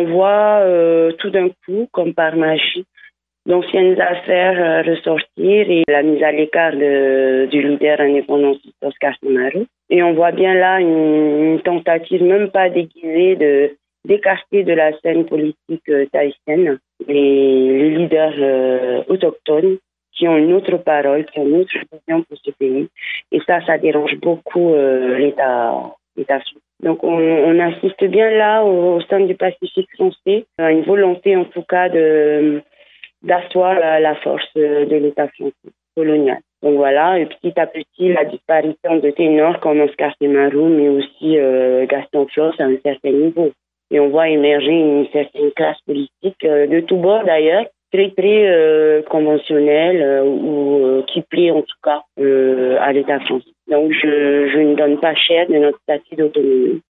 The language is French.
on voit tout d'un coup, comme par magie, d'anciennes affaires ressortir et la mise à l'écart du leader indépendantiste Oscar Temaru. Et on voit bien là une tentative, même pas déguisée, d'écarter de la scène politique tahitienne les leaders autochtones qui ont une autre parole, qui ont une autre vision pour ce pays. Et ça dérange beaucoup l'État suisse. Donc on assiste bien là au sein du Pacifique français à une volonté en tout cas d'asseoir la force de l'État français colonial. Donc voilà, et petit à petit, la disparition de ténors comme Oscar Temaru, mais aussi Gaston Floss à un certain niveau. Et on voit émerger une certaine classe politique de tous bords d'ailleurs, très conventionnelle ou qui plaît en tout cas à l'État français. Donc je ne donne pas cher de notre statut d'autonomie.